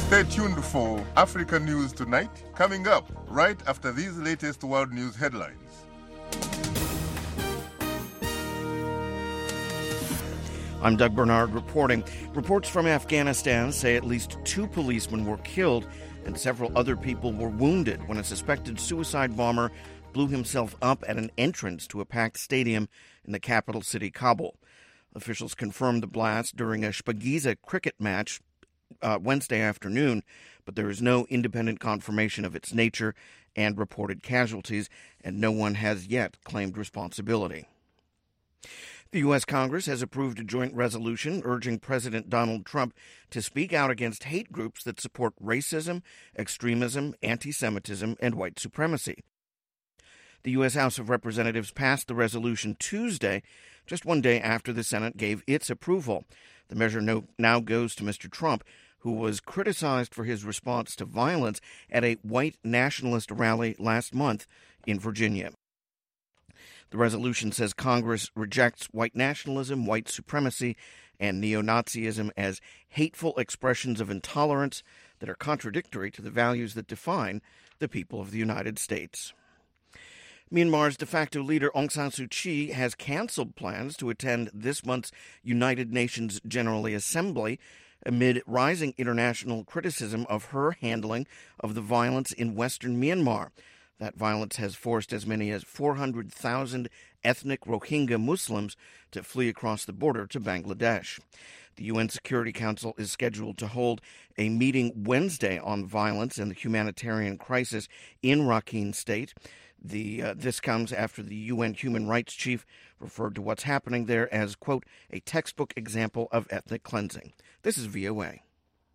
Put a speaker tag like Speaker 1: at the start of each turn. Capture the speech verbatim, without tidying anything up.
Speaker 1: Stay tuned for Africa News Tonight, coming up right after these latest world news headlines.
Speaker 2: I'm Doug Bernard reporting. Reports from Afghanistan say at least two policemen were killed and several other people were wounded when a suspected suicide bomber blew himself up at an entrance to a packed stadium in the capital city, Kabul. Officials confirmed the blast during a Shpagiza cricket match uh, Wednesday afternoon, but there is no independent confirmation of its nature and reported casualties, and no one has yet claimed responsibility. The U S. Congress has approved a joint resolution urging President Donald Trump to speak out against hate groups that support racism, extremism, anti-Semitism, and white supremacy. The U S. House of Representatives passed the resolution Tuesday, just one day after the Senate gave its approval. The measure no, now goes to Mister Trump, who was criticized for his response to violence at a white nationalist rally last month in Virginia. The resolution says Congress rejects white nationalism, white supremacy, and neo-Nazism as hateful expressions of intolerance that are contradictory to the values that define the people of the United States. Myanmar's de facto leader Aung San Suu Kyi has canceled plans to attend this month's United Nations General Assembly amid rising international criticism of her handling of the violence in western Myanmar. That violence has forced as many as four hundred thousand ethnic Rohingya Muslims to flee across the border to Bangladesh. The U N Security Council is scheduled to hold a meeting Wednesday on violence and the humanitarian crisis in Rakhine State. The, uh, this comes after the U N human rights chief referred to what's happening there as, quote, a textbook example of ethnic cleansing. This is V O A.